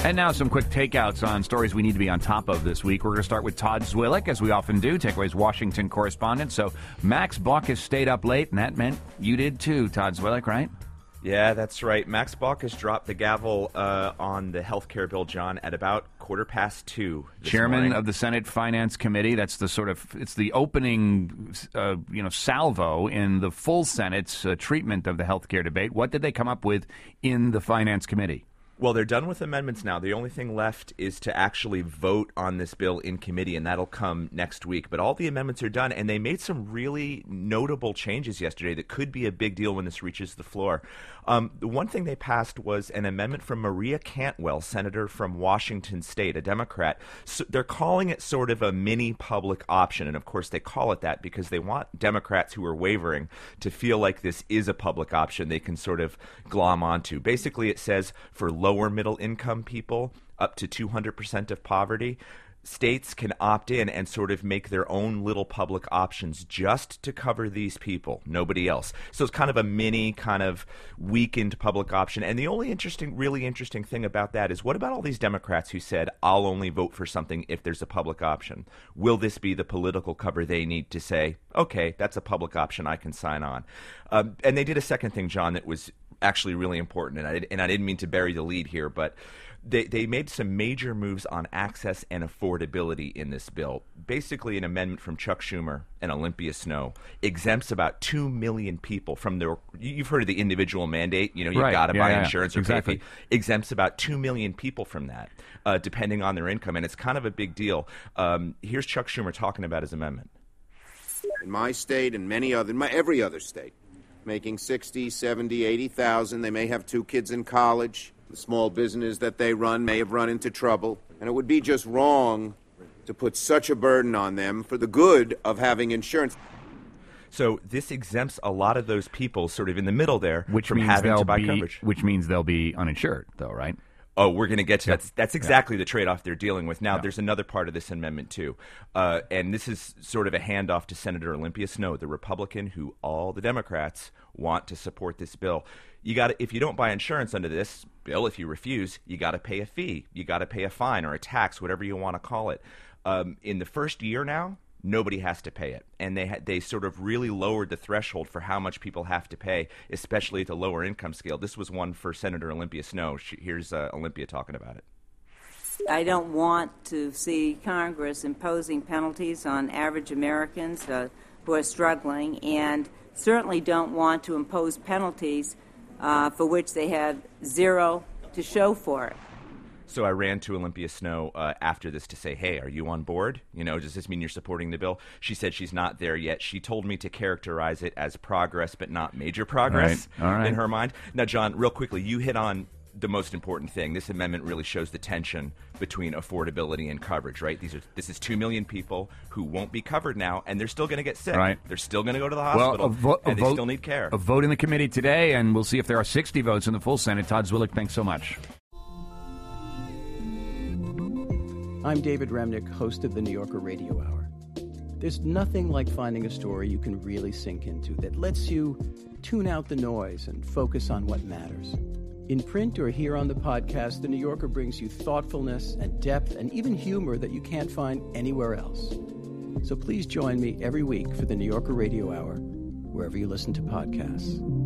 And now some quick takeouts on stories we need to be on top of this week. We're going to start with Todd Zwillich, as we often do, Takeaway's Washington correspondent. So Max Baucus stayed up late, and that meant you did too, Todd Zwillich, right? Yeah, that's right. Max Baucus dropped the gavel on the health care bill, John, at about 2:15 this Chairman morning. of the Senate Finance Committee. That's the sort of, it's the opening, salvo in the full Senate's treatment of the health care debate. What did they come up with in the Finance Committee? Well, they're done with amendments now. The only thing left is to actually vote on this bill in committee, and that'll come next week. But all the amendments are done, and they made some really notable changes yesterday that could be a big deal when this reaches the floor. The one thing they passed was an amendment from Maria Cantwell, senator from Washington State, a Democrat. So they're calling it sort of a mini public option, and of course they call it that because they want Democrats who are wavering to feel like this is a public option they can sort of glom onto. Basically, it says for lower middle income people up to 200% of poverty, states can opt in and sort of make their own little public options just to cover these people, nobody else. So it's kind of a mini kind of weakened public option. And the only really interesting thing about that is, what about all these Democrats who said, I'll only vote for something if there's a public option? Will this be the political cover they need to say, okay, that's a public option, I can sign on? And they did a second thing, John, that was actually really important, and I didn't mean to bury the lead here, but they made some major moves on access and affordability in this bill. Basically, an amendment from Chuck Schumer and Olympia Snowe exempts about 2 million people from the, you've heard of the individual mandate, you've got to buy insurance or pay fee. Exempts about 2 million people from that, depending on their income, and it's kind of a big deal. Here's Chuck Schumer talking about his amendment. In my state and every other state, making 60, 70, 80,000. They may have 2 kids in college. The small business that they run may have run into trouble. And it would be just wrong to put such a burden on them for the good of having insurance. So this exempts a lot of those people sort of in the middle there from means having to buy coverage. Which means they'll be uninsured, though, right? Oh, we're going to get to that. That's exactly the trade-off they're dealing with. Now, there's another part of this amendment, too. And this is sort of a handoff to Senator Olympia Snowe, the Republican who all the Democrats want to support this bill. If you don't buy insurance under this bill, if you refuse, you got to pay a fee. You got to pay a fine or a tax, whatever you want to call it. In the first year now, nobody has to pay it. And they sort of really lowered the threshold for how much people have to pay, especially at the lower income scale. This was one for Senator Olympia Snowe. Here's Olympia talking about it. I don't want to see Congress imposing penalties on average Americans who are struggling, and certainly don't want to impose penalties for which they have zero to show for it. So I ran to Olympia Snowe after this to say, hey, are you on board? Does this mean you're supporting the bill? She said she's not there yet. She told me to characterize it as progress, but not major progress All right. in her mind. Now, John, real quickly, you hit on the most important thing. This amendment really shows the tension between affordability and coverage, right? This is 2 million people who won't be covered now, and they're still going to get sick. Right. They're still going to go to the hospital, and they still need care. A vote in the committee today, and we'll see if there are 60 votes in the full Senate. Todd Zwillich, thanks so much. I'm David Remnick, host of the New Yorker Radio Hour. There's nothing like finding a story you can really sink into that lets you tune out the noise and focus on what matters. In print or here on the podcast, the New Yorker brings you thoughtfulness and depth and even humor that you can't find anywhere else. So please join me every week for the New Yorker Radio Hour, wherever you listen to podcasts.